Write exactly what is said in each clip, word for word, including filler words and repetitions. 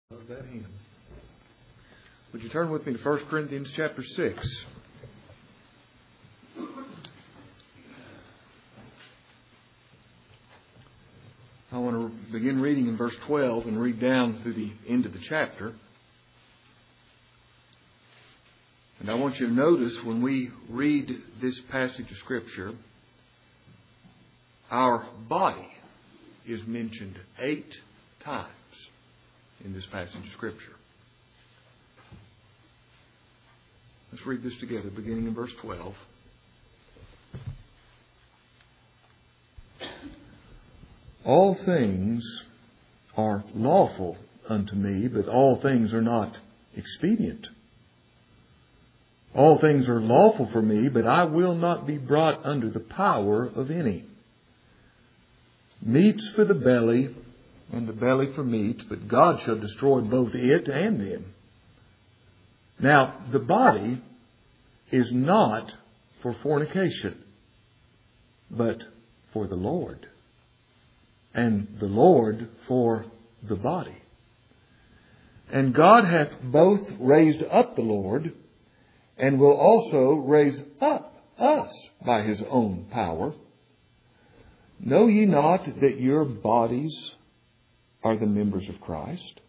Love that hymn. Would you turn with me to First Corinthians chapter six? I want to begin reading in verse twelve and read down through the end of the chapter. And I want you to notice when we read this passage of Scripture, our body is mentioned eight times in this passage of Scripture. Let's read this together, beginning in verse twelve. All things are lawful unto me, but all things are not expedient. All things are lawful for me, but I will not be brought under the power of any. Meats for the belly, and the belly for meat, but God shall destroy both it and them. Now, the body is not for fornication, but for the Lord, and the Lord for the body. And God hath both raised up the Lord, and will also raise up us by His own power. Know ye not that your bodies are the members of Christ?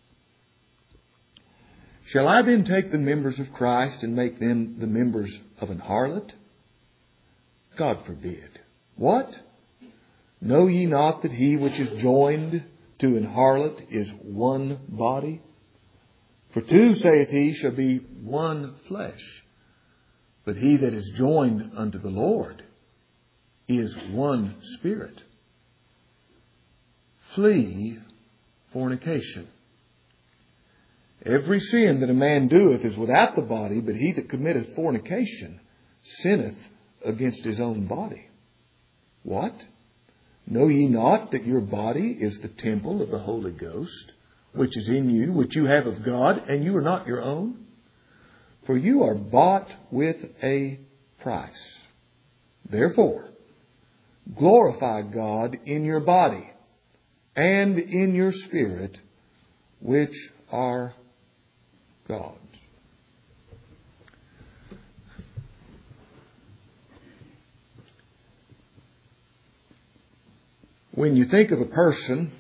Shall I then take the members of Christ and make them the members of an harlot? God forbid. What? Know ye not that he which is joined to an harlot is one body? For two, saith he, shall be one flesh. But he that is joined unto the Lord is one spirit. Flee fornication. Every sin that a man doeth is without the body, but he that committeth fornication sinneth against his own body. What? Know ye not that your body is the temple of the Holy Ghost, which is in you, which you have of God, and you are not your own? For you are bought with a price. Therefore, glorify God in your body and in your spirit, which are God's. When you think of a person,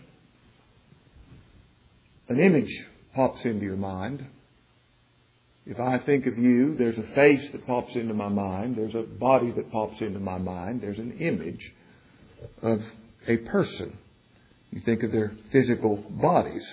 an image pops into your mind. If I think of you, there's a face that pops into my mind. There's a body that pops into my mind. There's an image of a person. You think of their physical bodies.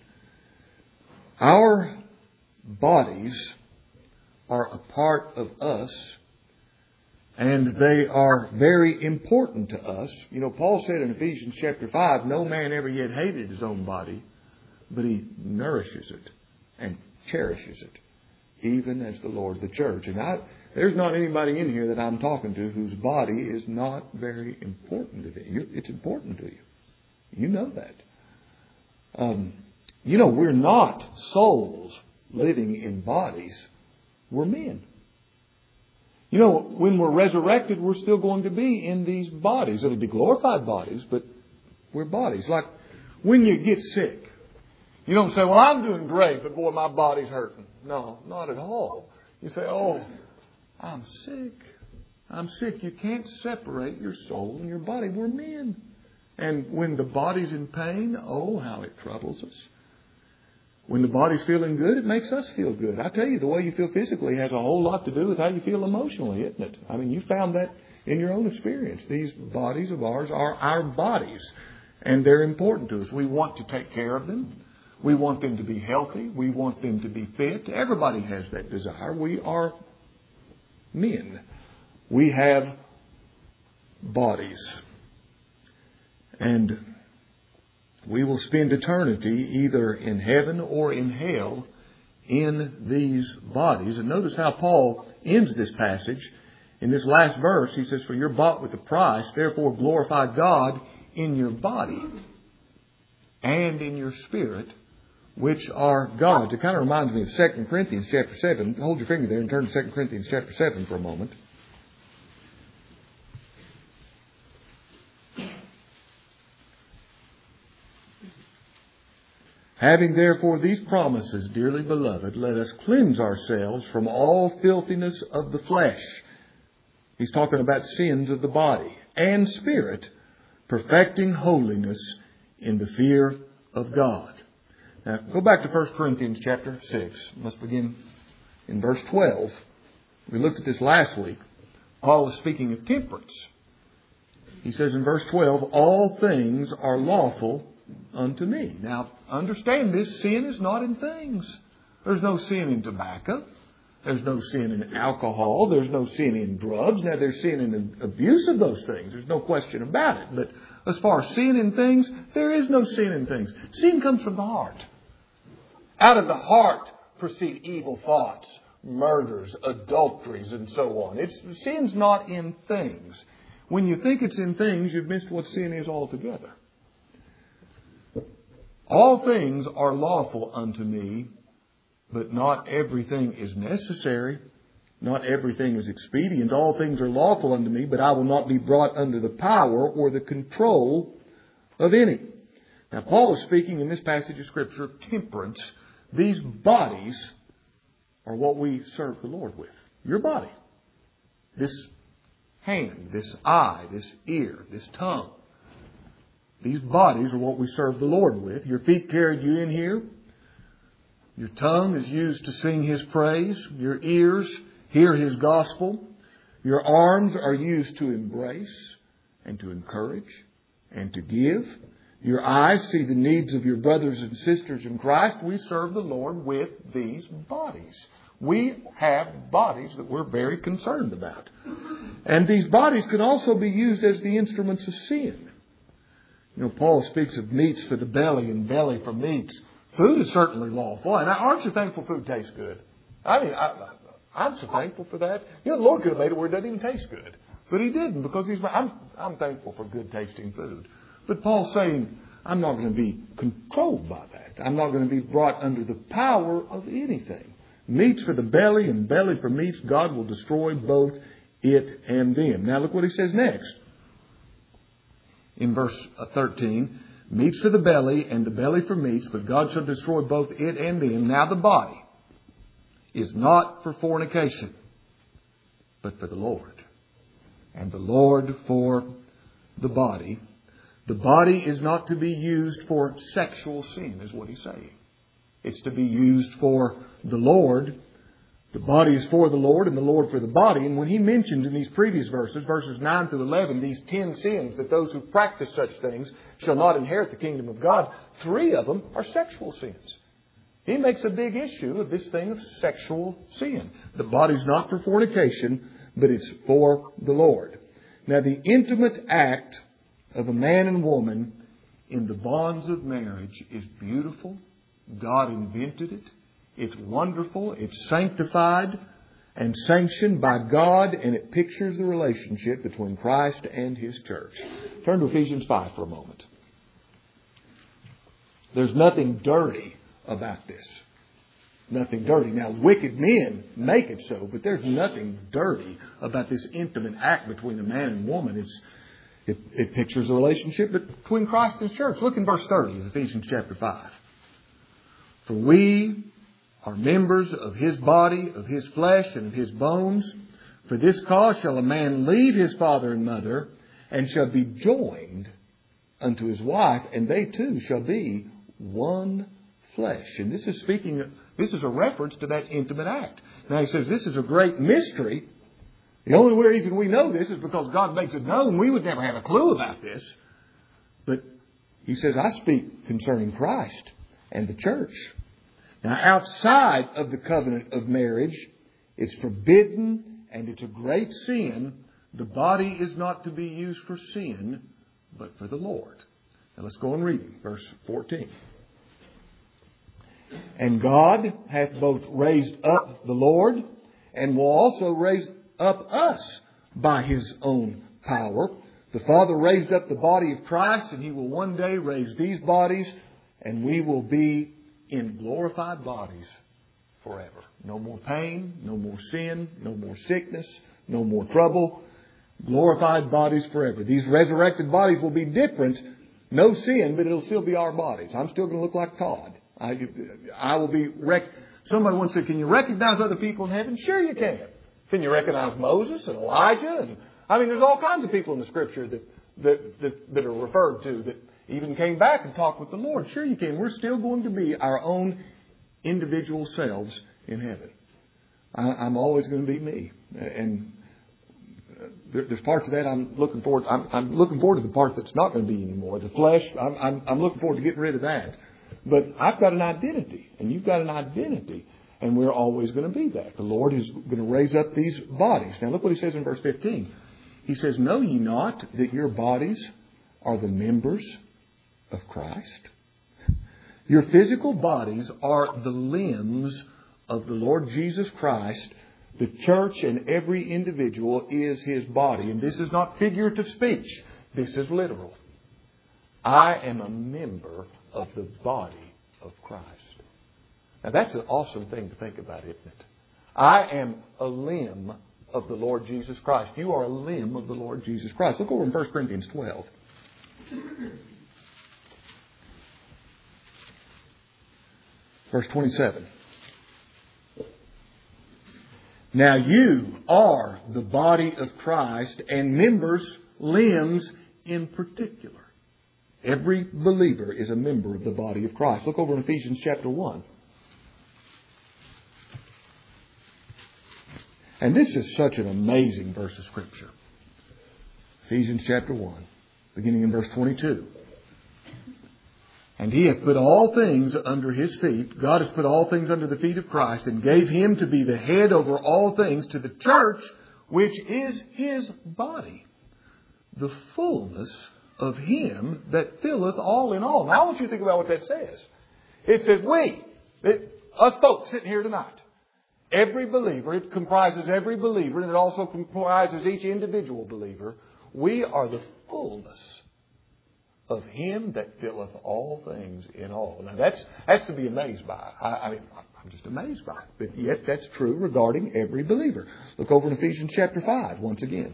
Our bodies are a part of us, and they are very important to us. You know, Paul said in Ephesians chapter five, no man ever yet hated his own body, but he nourishes it and cherishes it, even as the Lord the church. And I, there's not anybody in here that I'm talking to whose body is not very important to you. It's important to you. You know that. Um, you know, we're not souls living in bodies. We're men. You know, when we're resurrected, we're still going to be in these bodies. It'll be glorified bodies, but we're bodies. Like when you get sick, you don't say, well, I'm doing great, but boy, my body's hurting. No, not at all. You say, oh, I'm sick. I'm sick. You can't separate your soul and your body. We're men. And when the body's in pain, oh, how it troubles us. When the body's feeling good, it makes us feel good. I tell you, the way you feel physically has a whole lot to do with how you feel emotionally, isn't it? I mean, you found that in your own experience. These bodies of ours are our bodies, and they're important to us. We want to take care of them. We want them to be healthy. We want them to be fit. Everybody has that desire. We are men. We have bodies. And we will spend eternity either in heaven or in hell in these bodies. And notice how Paul ends this passage. In this last verse, he says, for you're bought with a price, therefore glorify God in your body and in your spirit, which are God's. It kind of reminds me of Second Corinthians chapter seven. Hold your finger there and turn to Second Corinthians chapter seven for a moment. Having therefore these promises, dearly beloved, let us cleanse ourselves from all filthiness of the flesh. He's talking about sins of the body and spirit, perfecting holiness in the fear of God. Now, go back to First Corinthians chapter six. Let's begin in verse twelve. We looked at this last week. Paul is speaking of temperance. He says in verse twelve, all things are lawful unto me. Now, understand this, sin is not in things. There's no sin in tobacco. There's no sin in alcohol. There's no sin in drugs. Now, there's sin in the abuse of those things. There's no question about it. But as far as sin in things, there is no sin in things. Sin comes from the heart. Out of the heart proceed evil thoughts, murders, adulteries, and so on. It's, sin's not in things. When you think it's in things, you've missed what sin is altogether. All things are lawful unto me, but not everything is necessary. Not everything is expedient. All things are lawful unto me, but I will not be brought under the power or the control of any. Now, Paul is speaking in this passage of Scripture of temperance. These bodies are what we serve the Lord with. Your body. This hand, this eye, this ear, this tongue. These bodies are what we serve the Lord with. Your feet carried you in here. Your tongue is used to sing His praise. Your ears hear His gospel. Your arms are used to embrace and to encourage and to give. Your eyes see the needs of your brothers and sisters in Christ. We serve the Lord with these bodies. We have bodies that we're very concerned about. And these bodies can also be used as the instruments of sin. You know, Paul speaks of meats for the belly and belly for meats. Food is certainly lawful. And aren't you thankful food tastes good? I mean, I, I'm so thankful for that. You know, the Lord could have made it where it doesn't even taste good. But He didn't, because He's. I'm, I'm thankful for good tasting food. But Paul's saying, I'm not going to be controlled by that. I'm not going to be brought under the power of anything. Meats for the belly and belly for meats, God will destroy both it and them. Now look what he says next. In verse thirteen, meats for the belly and the belly for meats, but God shall destroy both it and them. Now the body is not for fornication, but for the Lord. And the Lord for the body. The body is not to be used for sexual sin, is what he's saying. It's to be used for the Lord. The body is for the Lord and the Lord for the body. And when he mentions in these previous verses, verses nine through eleven, these ten sins, that those who practice such things shall not inherit the kingdom of God, three of them are sexual sins. He makes a big issue of this thing of sexual sin. The body's not for fornication, but it's for the Lord. Now, the intimate act of a man and woman in the bonds of marriage is beautiful. God invented it. It's wonderful. It's sanctified and sanctioned by God, and it pictures the relationship between Christ and His church. Turn to Ephesians five for a moment. There's nothing dirty about this. Nothing dirty. Now, wicked men make it so, but there's nothing dirty about this intimate act between a man and woman. It's, it, it pictures the relationship between Christ and His church. Look in verse thirty of Ephesians chapter five. For we are members of His body, of His flesh, and of His bones. For this cause shall a man leave his father and mother, and shall be joined unto his wife, and they two shall be one flesh. And this is speaking, this is a reference to that intimate act. Now he says this is a great mystery. The only reason we know this is because God makes it known. We would never have a clue about this. But he says, I speak concerning Christ and the church. Now, outside of the covenant of marriage, it's forbidden and it's a great sin. The body is not to be used for sin, but for the Lord. Now, let's go and read verse fourteen. And God hath both raised up the Lord and will also raise up us by His own power. The Father raised up the body of Christ, and He will one day raise these bodies, and we will be in glorified bodies forever. No more pain, no more sin, no more sickness, no more trouble. Glorified bodies forever. These resurrected bodies will be different. No sin, but it'll still be our bodies. I'm still going to look like Todd. I, I will be rec- Somebody once said, can you recognize other people in heaven? Sure you can. Can you recognize Moses and Elijah? And I mean, there's all kinds of people in the Scripture that, that, that, that are referred to that even came back and talked with the Lord. Sure you can. We're still going to be our own individual selves in heaven. I, I'm always going to be me. And there, there's parts of that I'm looking forward I'm, I'm looking forward to the part that's not going to be anymore. The flesh, I'm, I'm, I'm looking forward to getting rid of that. But I've got an identity, and you've got an identity, and we're always going to be that. The Lord is going to raise up these bodies. Now look what He says in verse fifteen. He says, know ye not that your bodies are the members of Christ? Your physical bodies are the limbs of the Lord Jesus Christ. The church and every individual is His body. And this is not figurative speech. This is literal. I am a member of the body of Christ. Now that's an awesome thing to think about, isn't it? I am a limb of the Lord Jesus Christ. You are a limb of the Lord Jesus Christ. Look over in First Corinthians twelve. Verse twenty-seven. Now you are the body of Christ and members, limbs in particular. Every believer is a member of the body of Christ. Look over in Ephesians chapter one. And this is such an amazing verse of Scripture. Ephesians chapter one, beginning in verse twenty-two. And He hath put all things under His feet. God has put all things under the feet of Christ and gave Him to be the head over all things to the church, which is His body, the fullness of Him that filleth all in all. Now I want you to think about what that says. It says we, it, us folks sitting here tonight, every believer, it comprises every believer, and it also comprises each individual believer. We are the fullness of Him that filleth all things in all. Now that's that's to be amazed by. I, I mean, I'm just amazed by it. But yes, that's true regarding every believer. Look over in Ephesians chapter five once again.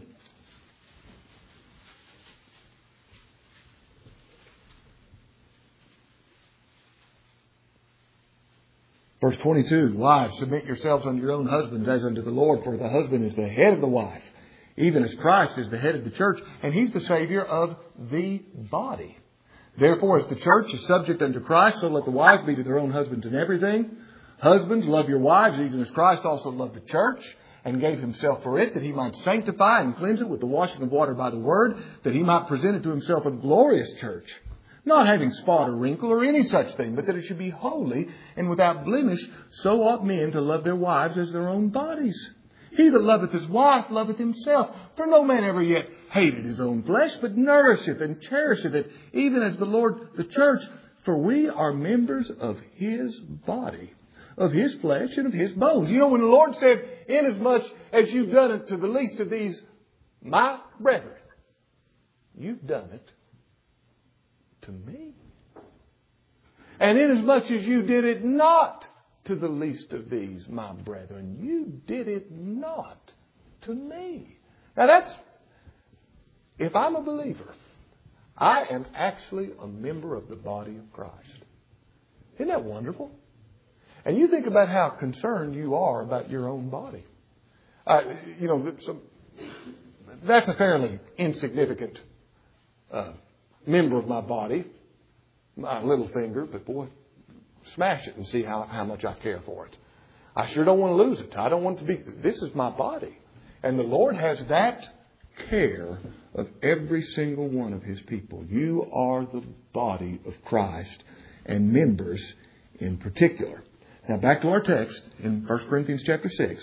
Verse twenty-two, wives, submit yourselves unto your own husbands as unto the Lord, for the husband is the head of the wife, even as Christ is the head of the church, and He's the Savior of the body. Therefore, as the church is subject unto Christ, so let the wives be to their own husbands in everything. Husbands, love your wives, even as Christ also loved the church, and gave Himself for it, that He might sanctify and cleanse it with the washing of water by the word, that He might present it to Himself a glorious church, not having spot or wrinkle or any such thing, but that it should be holy and without blemish. So ought men to love their wives as their own bodies. He that loveth his wife loveth himself. For no man ever yet hated his own flesh, but nourisheth and cherisheth it, even as the Lord the church. For we are members of His body, of His flesh and of His bones. You know, when the Lord said, inasmuch as you've done it to the least of these, my brethren, you've done it to me. And inasmuch as you did it not to the least of these, my brethren, you did it not to me. Now that's, if I'm a believer, I am actually a member of the body of Christ. Isn't that wonderful? And you think about how concerned you are about your own body. Uh, you know, so that's a fairly insignificant uh, member of my body, my little finger, but boy, smash it and see how, how much I care for it. I sure don't want to lose it. I don't want it to be, this is my body. And the Lord has that care of every single one of His people. You are the body of Christ and members in particular. Now back to our text in First Corinthians chapter six.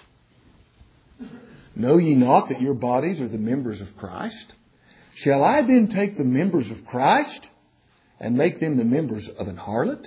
Know ye not that your bodies are the members of Christ? Shall I then take the members of Christ and make them the members of an harlot?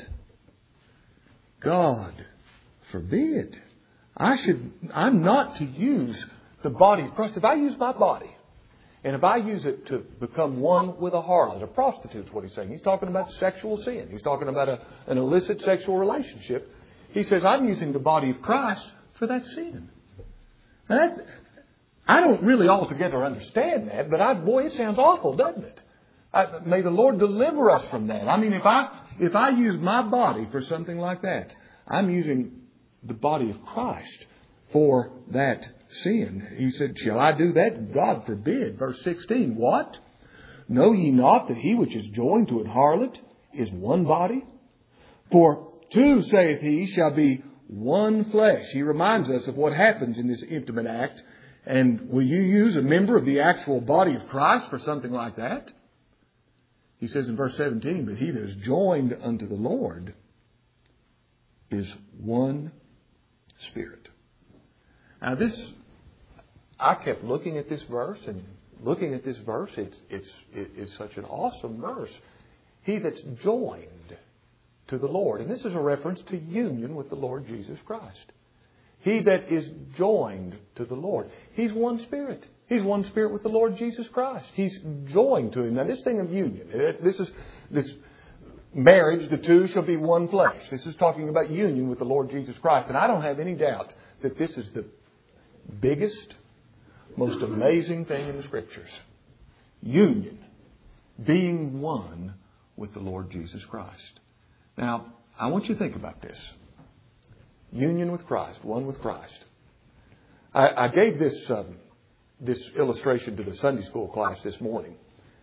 God forbid. I should, I'm not to use the body of Christ. If I use my body, and if I use it to become one with a harlot, a prostitute is what he's saying. He's talking about sexual sin. He's talking about a, an illicit sexual relationship. He says, I'm using the body of Christ for that sin. Now that's, I don't really altogether understand that, but I, boy, it sounds awful, doesn't it? I, may the Lord deliver us from that. I mean, if I if I use my body for something like that, I'm using the body of Christ for that sin. He said, shall I do that? God forbid. Verse sixteen, what? Know ye not that he which is joined to an harlot is one body? For two, saith he, shall be one flesh. He reminds us of what happens in this intimate act. And will you use a member of the actual body of Christ for something like that? He says in verse seventeen, but he that is joined unto the Lord is one spirit. Now this, I kept looking at this verse and looking at this verse. It's, it's, it's such an awesome verse. He that's joined to the Lord. And this is a reference to union with the Lord Jesus Christ. He that is joined to the Lord. He's one spirit. He's one spirit with the Lord Jesus Christ. He's joined to Him. Now this thing of union, this is this marriage, the two shall be one flesh. This is talking about union with the Lord Jesus Christ. And I don't have any doubt that this is the biggest, most amazing thing in the Scriptures. Union. Being one with the Lord Jesus Christ. Now, I want you to think about this. Union with Christ, one with Christ. I, I gave this um, this illustration to the Sunday school class this morning.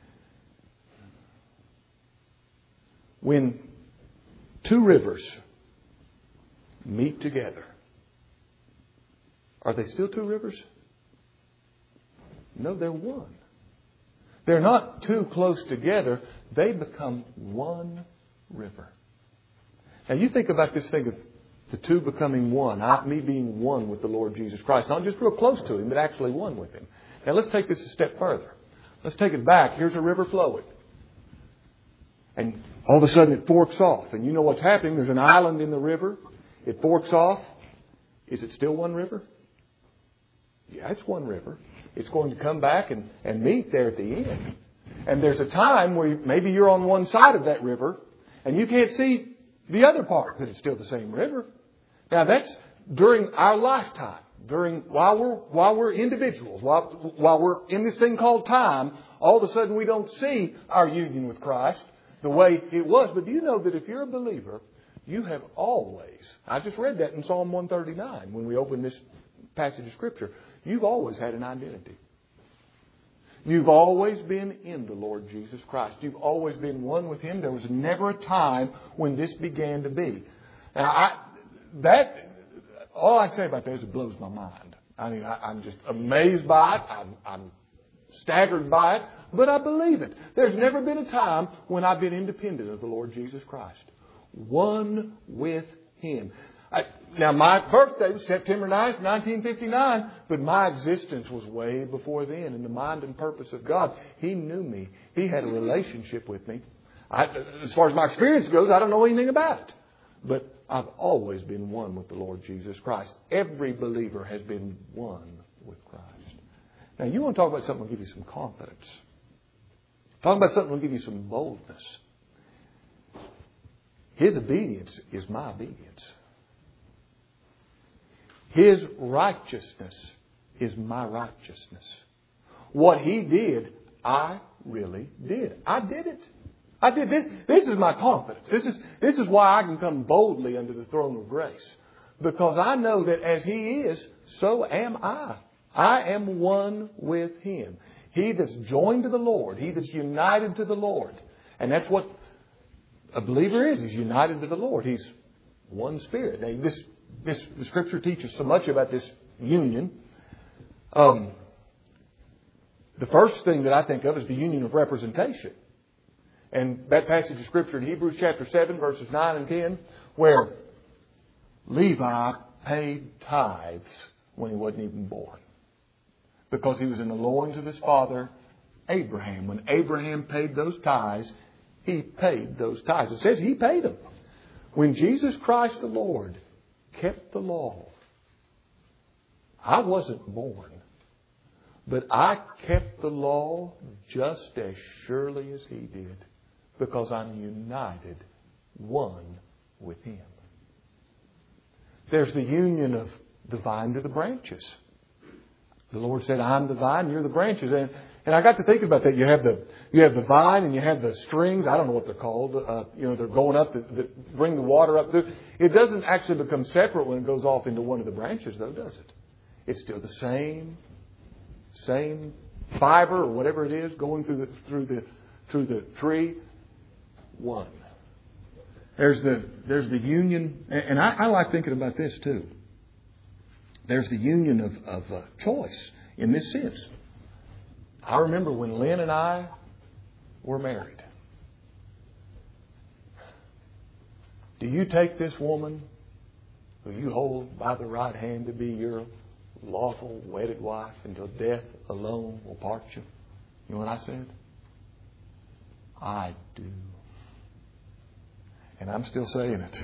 When two rivers meet together, are they still two rivers? No, they're one. They're not two close together. They become one river. Now you think about this thing of the two becoming one, I, me being one with the Lord Jesus Christ. Not just real close to Him, but actually one with Him. Now let's take this a step further. Let's take it back. Here's a river flowing. And all of a sudden it forks off. And you know what's happening. There's an island in the river. It forks off. Is it still one river? Yeah, it's one river. It's going to come back and, and meet there at the end. And there's a time where maybe you're on one side of that river and you can't see the other part, but it's still the same river. Now that's during our lifetime, during while we're while we're individuals, while while we're in this thing called time. All of a sudden we don't see our union with Christ the way it was. But do you know that if you're a believer, you have always, I just read that in Psalm one thirty-nine when we opened this passage of Scripture, you've always had an identity. You've always been in the Lord Jesus Christ. You've always been one with Him. There was never a time when this began to be. Now, I, that, all I can say about that is it blows my mind. I mean, I, I'm just amazed by it. I'm, I'm staggered by it. But I believe it. There's never been a time when I've been independent of the Lord Jesus Christ. One with Him. I, now, my birthday was September ninth, nineteen fifty-nine, but my existence was way before then in the mind and purpose of God. He knew me. He had a relationship with me. I, as far as my experience goes, I don't know anything about it. But I've always been one with the Lord Jesus Christ. Every believer has been one with Christ. Now, you want to talk about something that will give you some confidence. Talk about something that will give you some boldness. His obedience is my obedience. His righteousness is my righteousness. What He did, I really did. I did it. I did this. This is my confidence. This is, this is why I can come boldly under the throne of grace. Because I know that as He is, so am I. I am one with Him. He that's joined to the Lord. He that's united to the Lord. And that's what a believer is. He's united to the Lord. He's one spirit. Now, this This, the Scripture teaches so much about this union. Um, the first thing that I think of is the union of representation. And that passage of Scripture in Hebrews chapter seven, verses nine and ten, where Levi paid tithes when he wasn't even born. Because he was in the loins of his father, Abraham. When Abraham paid those tithes, he paid those tithes. It says he paid them. When Jesus Christ the Lord kept the law, I wasn't born, but I kept the law just as surely as He did, because I'm united, one with Him. There's the union of the vine to the branches. The Lord said, I'm the vine, you're the branches. And, And I got to thinking about that. You have the you have the vine and you have the strings. I don't know what they're called. Uh, you know, they're going up that, that bring the water up through. It doesn't actually become separate when it goes off into one of the branches, though, does it? It's still the same, same fiber or whatever it is going through the through the through the tree. One. There's the there's the union, and I, I like thinking about this too. There's the union of of uh, choice in this sense. I remember when Lynn and I were married. Do you take this woman who you hold by the right hand to be your lawful wedded wife until death alone will part you? You know what I said? I do. And I'm still saying it.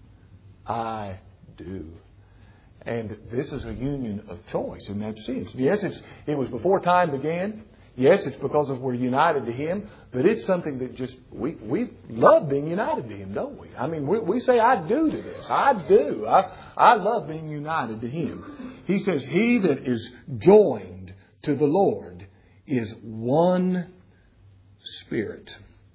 I do. And this is a union of choice in that sense. Yes, it's, it was before time began. Yes, it's because of we're united to Him. But it's something that just, we, we love being united to Him, don't we? I mean, we, we say, I do to this. I do. I, I love being united to Him. He says, he that is joined to the Lord is one spirit.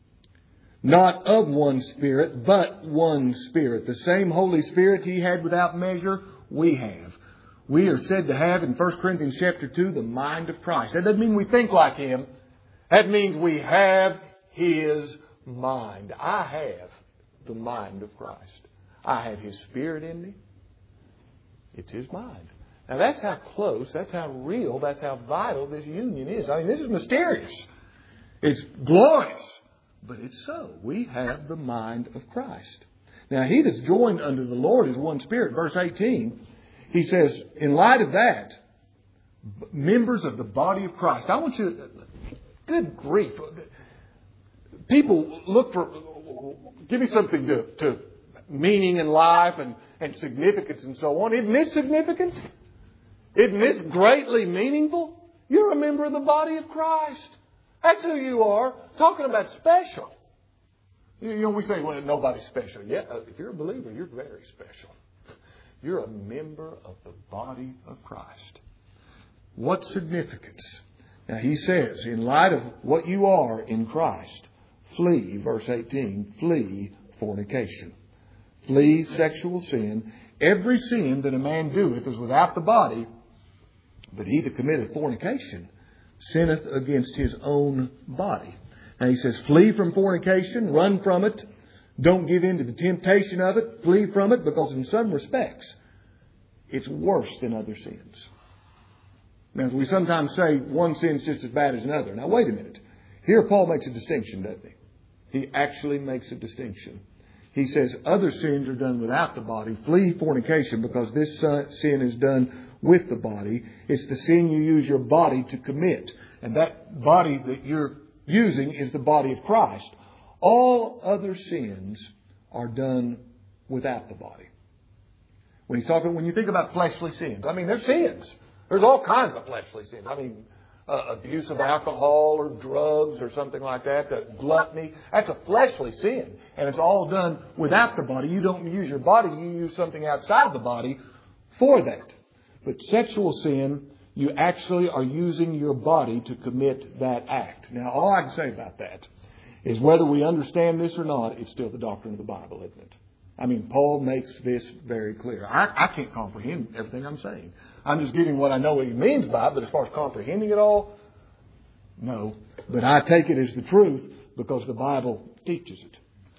Not of one Spirit, but one Spirit. The same Holy Spirit He had without measure, we have. We are said to have in First Corinthians chapter two the mind of Christ. That doesn't mean we think like Him. That means we have His mind. I have the mind of Christ. I have His Spirit in me. It's His mind. Now that's how close, that's how real, that's how vital this union is. I mean, this is mysterious. It's glorious. But it's so. We have the mind of Christ. Now, he that's joined unto the Lord is one Spirit. Verse eighteen, he says, in light of that, members of the body of Christ. I want you to, good grief. People look for, give me something to, to meaning in life and, and significance and so on. Isn't this significant? Isn't this greatly meaningful? You're a member of the body of Christ. That's who you are. Talking about special. You know, we say, well, nobody's special. Yeah, if you're a believer, you're very special. You're a member of the body of Christ. What significance? Now, he says, in light of what you are in Christ, flee, verse eighteen, flee fornication. Flee sexual sin. Every sin that a man doeth is without the body, but he that committeth fornication sinneth against his own body. And he says, flee from fornication, run from it. Don't give in to the temptation of it. Flee from it, because in some respects, it's worse than other sins. Now, we sometimes say one sin's just as bad as another. Now, wait a minute. Here Paul makes a distinction, doesn't he? He actually makes a distinction. He says other sins are done without the body. Flee fornication, because this sin is done with the body. It's the sin you use your body to commit. And that body that you're using is the body of Christ. All other sins are done without the body. When he's talking, when you think about fleshly sins, I mean, there's sins. There's all kinds of fleshly sins. I mean, uh, abuse of alcohol or drugs or something like that, that gluttony, that's a fleshly sin. And it's all done without the body. You don't use your body, you use something outside the body for that. But sexual sin, you actually are using your body to commit that act. Now, all I can say about that is whether we understand this or not, it's still the doctrine of the Bible, isn't it? I mean, Paul makes this very clear. I, I can't comprehend everything I'm saying. I'm just giving what I know what he means by it, but as far as comprehending it all, no. But I take it as the truth because the Bible teaches it.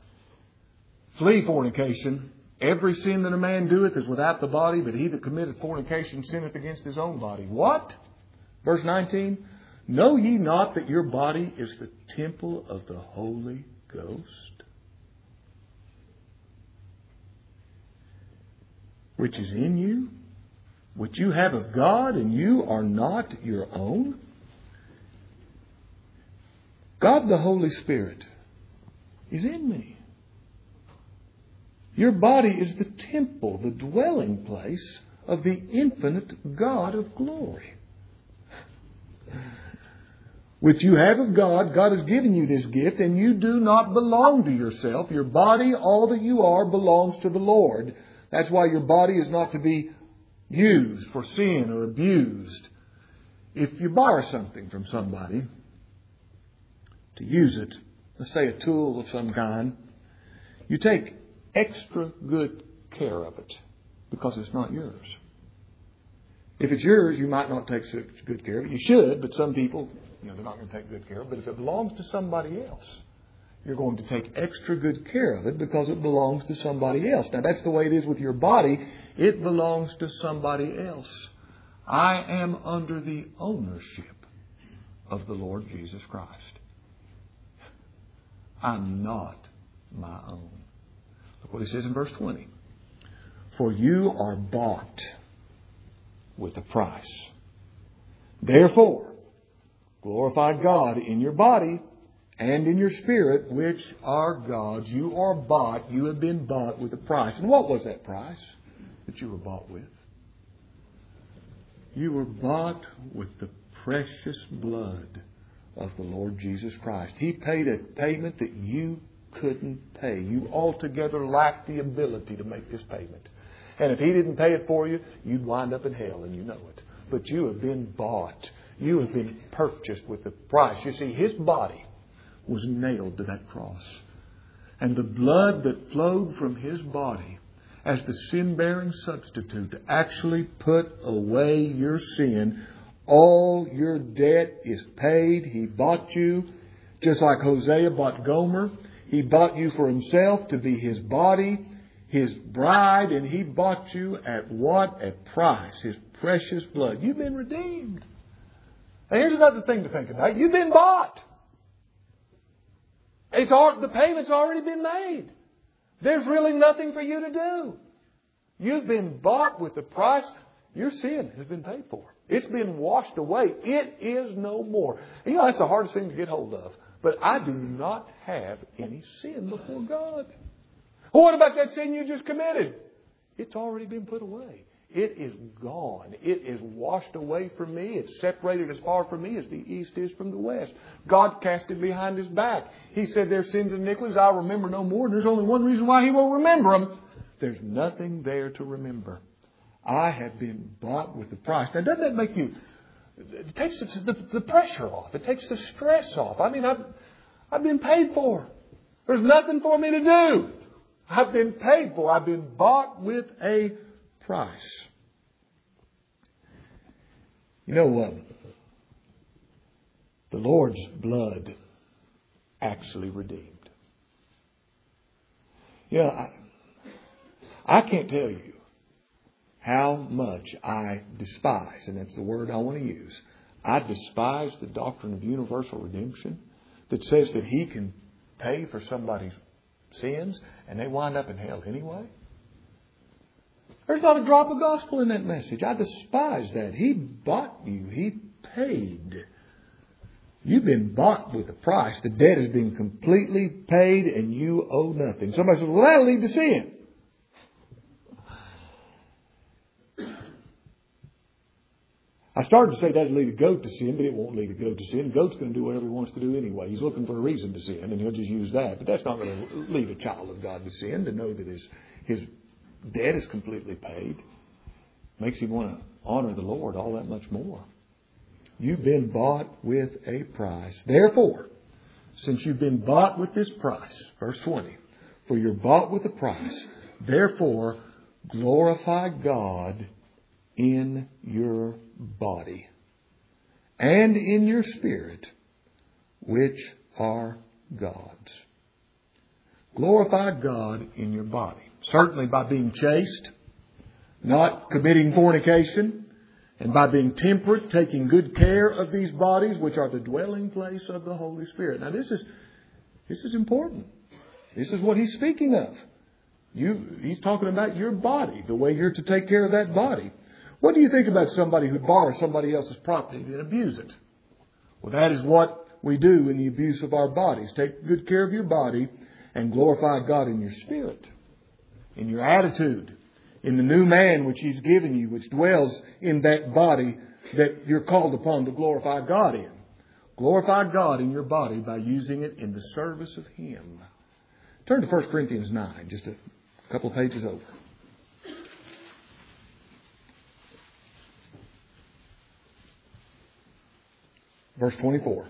Flee fornication. Every sin that a man doeth is without the body, but he that committeth fornication sinneth against his own body. What? Verse nineteen. Know ye not that your body is the temple of the Holy Ghost, which is in you, which you have of God, and you are not your own? God the Holy Spirit is in me. Your body is the temple, the dwelling place of the infinite God of glory, which you have of God. God has given you this gift, and you do not belong to yourself. Your body, all that you are, belongs to the Lord. That's why your body is not to be used for sin or abused. If you borrow something from somebody to use it, let's say a tool of some kind, you take extra good care of it because it's not yours. If it's yours, you might not take such good care of it. You should, but some people, you know, they're not going to take good care of it. But if it belongs to somebody else, you're going to take extra good care of it because it belongs to somebody else. Now, that's the way it is with your body. It belongs to somebody else. I am under the ownership of the Lord Jesus Christ. I'm not my own. Look what it says in verse twenty. For you are bought with a price. Therefore, glorify God in your body and in your spirit, which are God's. You are bought. You have been bought with a price. And what was that price that you were bought with? You were bought with the precious blood of the Lord Jesus Christ. He paid a payment that you couldn't pay. You altogether lacked the ability to make this payment. And if He didn't pay it for you, you'd wind up in hell, and you know it. But you have been bought. You have been purchased with the price. You see, His body was nailed to that cross. And the blood that flowed from His body as the sin-bearing substitute to actually put away your sin, all your debt is paid. He bought you, just like Hosea bought Gomer. He bought you for Himself to be His body, His bride, and He bought you at what? At price. His precious blood. You've been redeemed. Now here's another thing to think about. You've been bought. It's all, the payment's already been made. There's really nothing for you to do. You've been bought with the price. Your sin has been paid for. It's been washed away. It is no more. You know, that's the hardest thing to get hold of. But I do not have any sin before God. Well, what about that sin you just committed? It's already been put away. It is gone. It is washed away from me. It's separated as far from me as the east is from the west. God cast it behind His back. He said, their sins and iniquities I'll remember no more. And there's only one reason why He will remember them. There's nothing there to remember. I have been bought with the price. Now, doesn't that make you... It takes the, the, the pressure off. It takes the stress off. I mean, I've, I've been paid for. There's nothing for me to do. I've been paid for. I've been bought with a price. You know, um, the Lord's blood actually redeemed. You know, I, I can't tell you how much I despise, and that's the word I want to use. I despise the doctrine of universal redemption that says that He can pay for somebody's sins and they wind up in hell anyway. There's not a drop of gospel in that message. I despise that. He bought you. He paid. You've been bought with a price. The debt has been completely paid and you owe nothing. Somebody says, well, that'll lead to sin. I started to say that'll lead a goat to sin, but it won't lead a goat to sin. The goat's going to do whatever he wants to do anyway. He's looking for a reason to sin, and he'll just use that. But that's not going to lead a child of God to sin, to know that his, his debt is completely paid. Makes him want to honor the Lord all that much more. You've been bought with a price. Therefore, since you've been bought with this price, verse twenty, for you're bought with a price, therefore glorify God in your body and in your spirit, which are God's. Glorify God in your body. Certainly by being chaste, not committing fornication, and by being temperate, taking good care of these bodies, which are the dwelling place of the Holy Spirit. Now this is this is important. This is what he's speaking of. You, he's talking about your body, the way you're to take care of that body. What do you think about somebody who borrows somebody else's property and abuse it? Well, that is what we do in the abuse of our bodies. Take good care of your body and glorify God in your spirit, in your attitude, in the new man which He's given you, which dwells in that body that you're called upon to glorify God in. Glorify God in your body by using it in the service of Him. Turn to First Corinthians nine, just a couple of pages over. Verse twenty-four.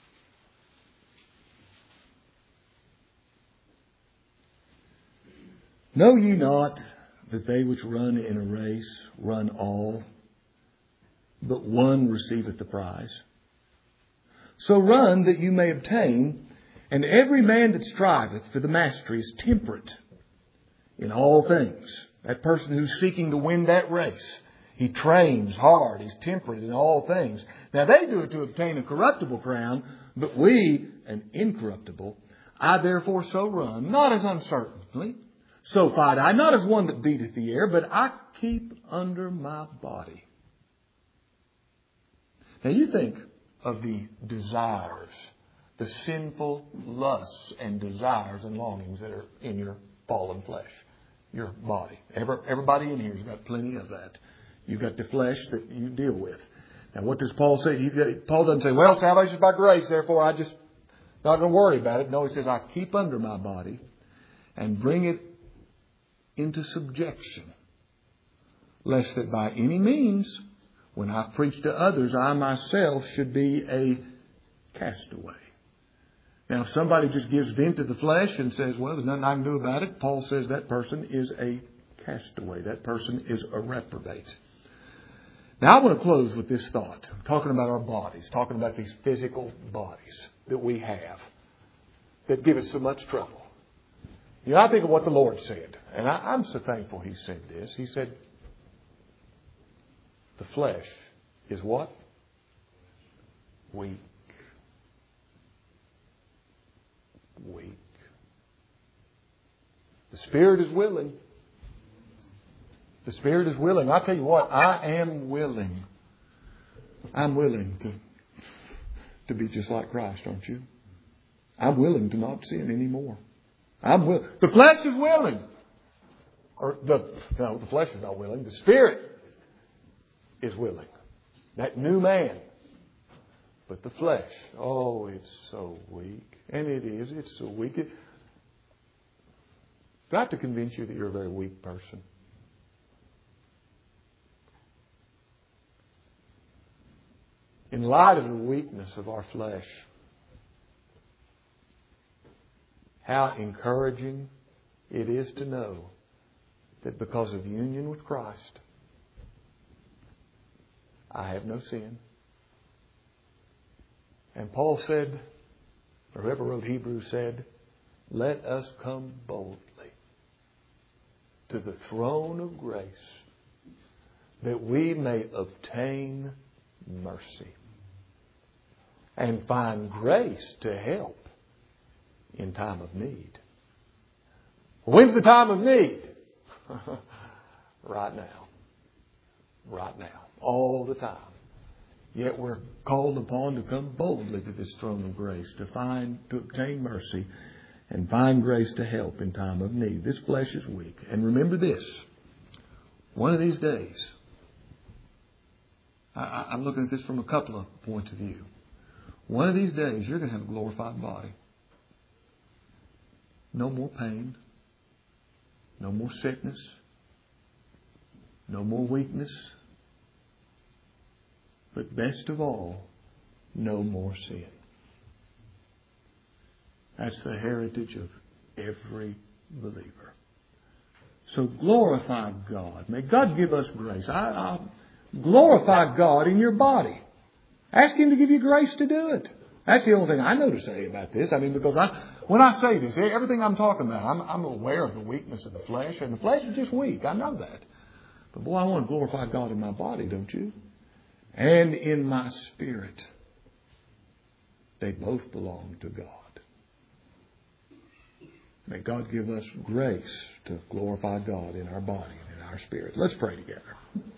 Know ye not that they which run in a race run all, but one receiveth the prize? So run that you may obtain, and every man that striveth for the mastery is temperate in all things. That person who's seeking to win that race, he trains hard, he's temperate in all things. Now they do it to obtain a corruptible crown, but we an incorruptible. I therefore so run, not as uncertainly, so fight I, not as one that beateth the air, but I keep under my body. Now you think of the desires, the sinful lusts and desires and longings that are in your fallen flesh, your body. Every, everybody in here has got plenty of that. You've got the flesh that you deal with. Now what does Paul say? He, Paul doesn't say, well, salvation is by grace, therefore I just not going to worry about it. No, he says, I keep under my body and bring it into subjection, lest that by any means, when I preach to others, I myself should be a castaway. Now, if somebody just gives vent to the flesh and says, well, there's nothing I can do about it, Paul says that person is a castaway. That person is a reprobate. Now, I want to close with this thought. I'm talking about our bodies, talking about these physical bodies that we have that give us so much trouble. You know, I think of what the Lord said, and I, I'm so thankful He said this. He said, the flesh is what? Weak. Weak. The Spirit is willing. The Spirit is willing. I tell you what, I am willing. I'm willing to, to be just like Christ, aren't you? I'm willing to not sin anymore. I'm will- the flesh is willing. Or the no, the flesh is not willing. The Spirit is willing. That new man. But the flesh, oh, it's so weak. And it is. It's so weak. It, do I have to convince you that you're a very weak person? In light of the weakness of our flesh, how encouraging it is to know that because of union with Christ, I have no sin. And Paul said, or whoever wrote Hebrews said, let us come boldly to the throne of grace that we may obtain mercy and find grace to help in time of need. When's the time of need? Right now. Right now. All the time. Yet we're called upon to come boldly to this throne of grace, to find, to obtain mercy and find grace to help in time of need. This flesh is weak. And remember this. One of these days, I, I'm looking at this from a couple of points of view. One of these days, you're going to have a glorified body. No more pain. No more sickness. No more weakness. But best of all, no more sin. That's the heritage of every believer. So glorify God. May God give us grace. I, I glorify God in your body. Ask Him to give you grace to do it. That's the only thing I know to say about this. I mean, because I, when I say this, everything I'm talking about, I'm, I'm aware of the weakness of the flesh, and the flesh is just weak. I know that. But boy, I want to glorify God in my body, don't you? And in my spirit. They both belong to God. May God give us grace to glorify God in our body and in our spirit. Let's pray together.